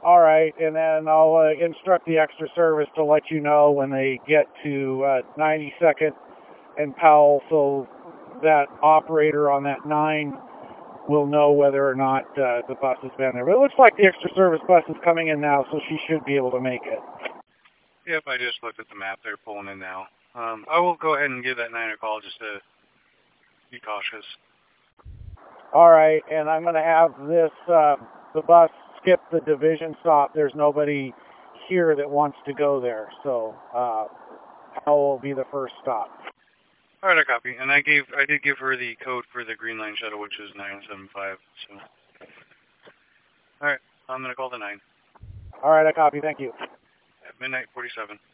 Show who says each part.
Speaker 1: All right, and then I'll instruct the extra service to let you know when they get to 92nd and Powell, so that operator on that 9 will know whether or not the bus has been there. But it looks like the extra service bus is coming in now, so she should be able to make it.
Speaker 2: Yep, I just looked at the map. They're pulling in now. I will go ahead and give that 9 a call just to be cautious.
Speaker 1: All right, and I'm going to have this, the bus skip the division stop. There's nobody here that wants to go there, so Powell will be the first stop.
Speaker 2: All right, I copy. And I did give her the code for the Green Line shuttle, which is 975. So, all right, I'm going to call the 9.
Speaker 1: All right, I copy. Thank you.
Speaker 2: At midnight 47.